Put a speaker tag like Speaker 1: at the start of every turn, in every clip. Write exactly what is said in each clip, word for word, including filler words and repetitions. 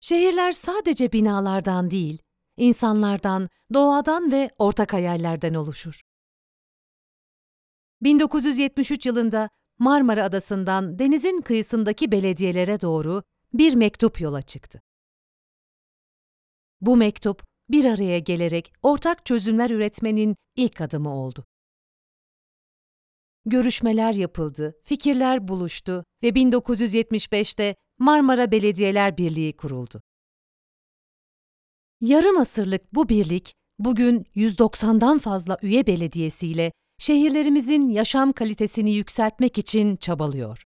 Speaker 1: Şehirler sadece binalardan değil, insanlardan, doğadan ve ortak hayallerden oluşur. bin dokuz yüz yetmiş üç yılında Marmara Adası'ndan denizin kıyısındaki belediyelere doğru bir mektup yola çıktı. Bu mektup, bir araya gelerek ortak çözümler üretmenin ilk adımı oldu. Görüşmeler yapıldı, fikirler buluştu ve bin dokuz yüz yetmiş beşte Marmara Belediyeler Birliği kuruldu. Yarım asırlık bu birlik, bugün yüz doksandan fazla üye belediyesiyle şehirlerimizin yaşam kalitesini yükseltmek için çabalıyor.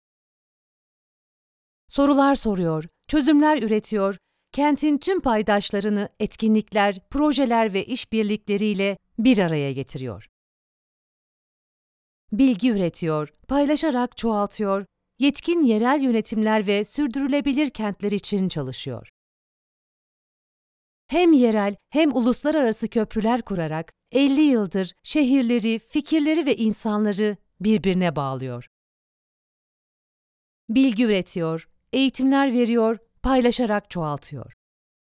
Speaker 1: Sorular soruyor, çözümler üretiyor, kentin tüm paydaşlarını etkinlikler, projeler ve işbirlikleriyle bir araya getiriyor. Bilgi üretiyor, paylaşarak çoğaltıyor, yetkin yerel yönetimler ve sürdürülebilir kentler için çalışıyor. Hem yerel hem uluslararası köprüler kurarak elli yıldır şehirleri, fikirleri ve insanları birbirine bağlıyor. Bilgi üretiyor, eğitimler veriyor, paylaşarak çoğaltıyor.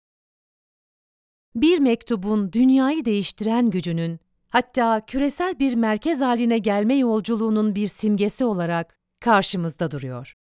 Speaker 1: Bir mektubun dünyayı değiştiren gücünün, hatta küresel bir merkez haline gelme yolculuğunun bir simgesi olarak karşımızda duruyor.